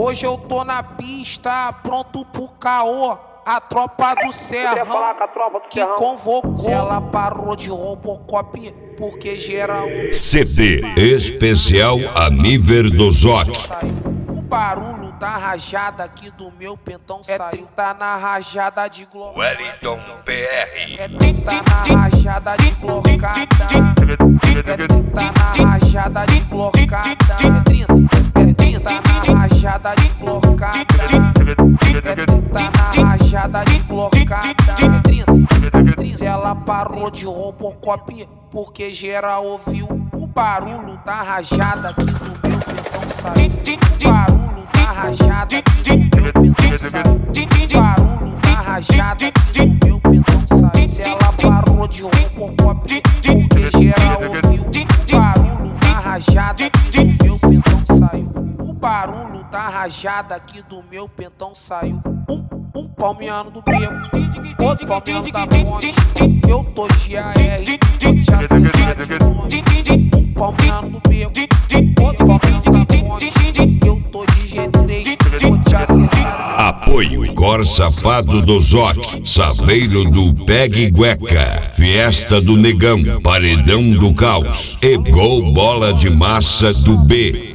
Hoje eu tô na pista, pronto pro caô. A tropa do Serrão que convocou. Se ela parou de Robocop, porque geral CD especial Aniver do Zoc. O barulho da rajada aqui do meu pentão é 30 na rajada de Glock. Wellington PR. É 30 na rajada de glocada. É 30 na rajada de glocada. É 30 na rajada de glocada. É 30 na rajada de glocada. É 30. Se ela parou de Robocop, porque geral ouviu o barulho da rajada aqui do meu pentão saiu. O barulho da rajada aqui do meu pentão saiu. O barulho da rajada aqui do meu pentão saiu. Se ela parou de Robocop, porque geral ouviu o barulho da rajada aqui do meu pentão saiu. O barulho da rajada aqui do meu pentão saiu. Um palmeano do beco, outro palmeano da ponte. Eu tô de AR, vou te acertar de longe. Um palmeano do beco, outro palmeano da ponte. Eu tô de G3, vou te acertar de longe. Apoio Cor Safado do Zoc, Saveiro do Pegue Gueca, Fiesta do Negão, Paredão do Caos e Gol Bola de Massa do B.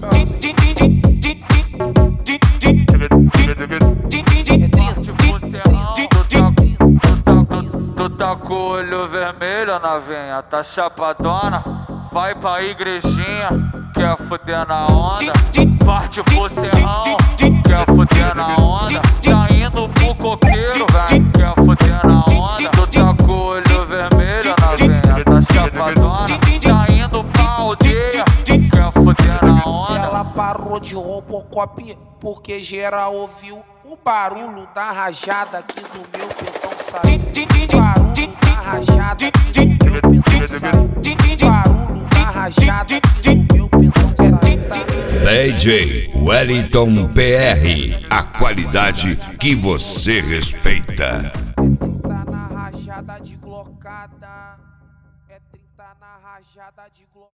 Tu tá com o olho vermelho, novinha, tá chapadona. Vai pra igrejinha, quer fuder na onda. Parte pro serrão, quer fuder na onda. Tá indo pro coqueiro, velho, quer fuder na onda. Tu tá com o olho vermelho, novinha, tá chapadona. Tá indo pra aldeia, quer fuder na onda. Se ela parou de Robocop, porque geral ouviu o barulho da rajada aqui do meu pentão saiu. O barulho da rajada aqui do meu pentão saiu. O barulho da rajada aqui do meu pentão saiu. DJ Wellington PR, a qualidade que você respeita. É 30 na rajada de glocada. É 30 na rajada de glocada.